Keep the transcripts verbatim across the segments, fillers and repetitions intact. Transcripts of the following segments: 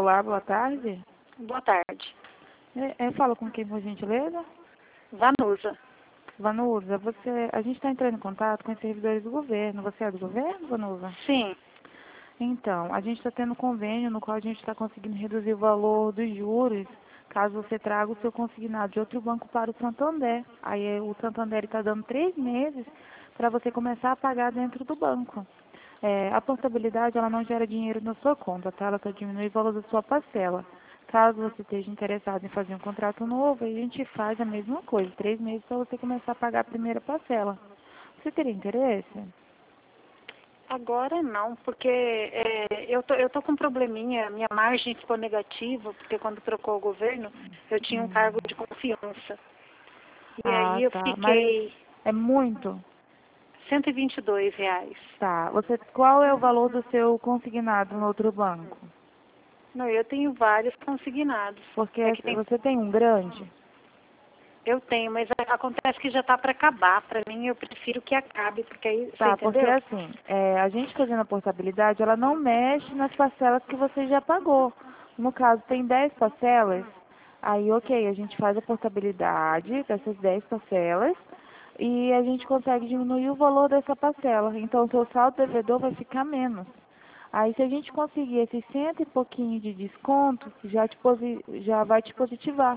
Olá, boa tarde. Boa tarde. É, é, fala com quem, por gentileza? Vanusa. Vanusa, você, a gente está entrando em contato com os servidores do governo. Você é do governo, Vanusa? Sim. Então, a gente está tendo um convênio no qual a gente está conseguindo reduzir o valor dos juros caso você traga o seu consignado de outro banco para o Santander. Aí eh, o Santander está dando três meses para você começar a pagar dentro do banco. É, a portabilidade ela não gera dinheiro na sua conta, tá? Ela só diminui o valor da sua parcela. Caso você esteja interessado em fazer um contrato novo, a gente faz a mesma coisa, três meses para você começar a pagar a primeira parcela. Você teria interesse? Agora não, porque é, eu, tô, eu tô com um probleminha, minha margem ficou negativa, porque quando trocou o governo, eu tinha um Hum. cargo de confiança. E Ah, aí eu tá. Mas fiquei é muito? cento e vinte e dois reais. Tá. Você, qual é o valor do seu consignado no outro banco? Não, eu tenho vários consignados. Porque É que tem, você tem um grande? eu tenho, mas a- acontece que já está para acabar. Para mim, eu prefiro que acabe, porque aí, você Tá, porque entendeu? assim, é, a gente fazendo a portabilidade, ela não mexe nas parcelas que você já pagou. No caso, tem dez parcelas, aí ok, a gente faz a portabilidade dessas dez parcelas e a gente consegue diminuir o valor dessa parcela. Então, o seu saldo devedor vai ficar menos. Aí, se a gente conseguir esses cento e pouquinho de desconto, já, te posi já vai te positivar.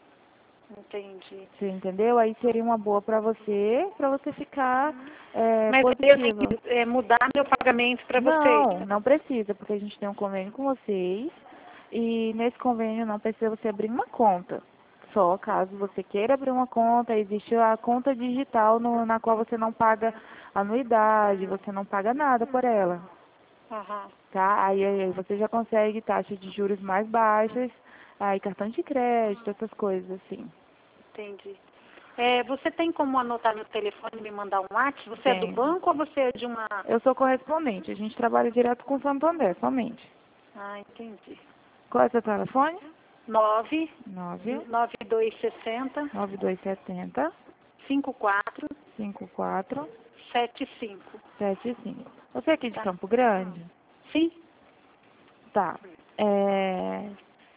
Entendi. Você entendeu? Aí seria uma boa para você, para você ficar é, Mas aí eu tenho positiva. que é, mudar meu pagamento para vocês. Não, não precisa, porque a gente tem um convênio com vocês e nesse convênio não precisa você abrir uma conta. Só caso você queira abrir uma conta, existe a conta digital no, na qual você não paga anuidade, você não paga nada por ela, Aham. tá? Aí, aí você já consegue taxas de juros mais baixas, aí cartão de crédito, essas coisas assim. Entendi. É, você tem como anotar no telefone e me mandar um WhatsApp? Você é do Tem. banco ou você é de uma... Eu sou correspondente, a gente trabalha direto com o Santander, somente. Ah, entendi. Qual é o seu telefone? nove Nove nove dois seis zero nove dois sete zero cinco quatro cinco quatro sete cinco. sete cinco. Você é aqui de Tá? Campo Grande? Sim? Tá. É...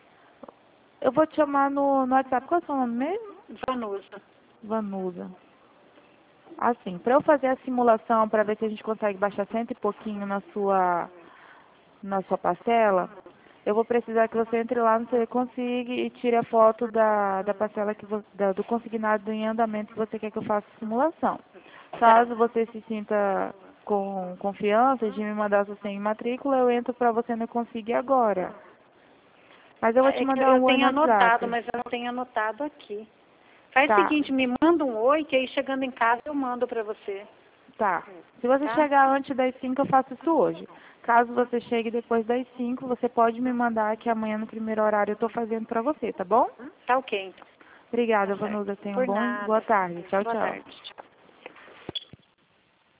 Eu vou te chamar no, no WhatsApp. Qual é o seu nome mesmo? Vanusa. Vanusa. Assim, para eu fazer a simulação, para ver se a gente consegue baixar cento e pouquinho na sua, na sua parcela, eu vou precisar que você entre lá no seu Consiga e tire a foto da, da parcela que vo, da, do consignado em andamento que você quer que eu faça a simulação. Tá. Caso você se sinta com confiança de me mandar sua senha e matrícula, eu entro para você no Consiga agora. Mas eu vou te É que mandar eu um oi no tenho anotado, WhatsApp. mas eu não tenho anotado aqui. Faz o Tá, seguinte, me manda um oi, que aí chegando em casa eu mando para você. tá. Se você Tá? chegar antes das cinco, eu faço isso hoje. Caso você chegue depois das cinco, você pode me mandar que amanhã no primeiro horário eu estou fazendo para você, tá bom? Tá ok, então. Tá Obrigada, certo. Vanusa. Tenha um Por bom, boa nada. tarde. Tchau, Boa tchau. tarde. Tchau.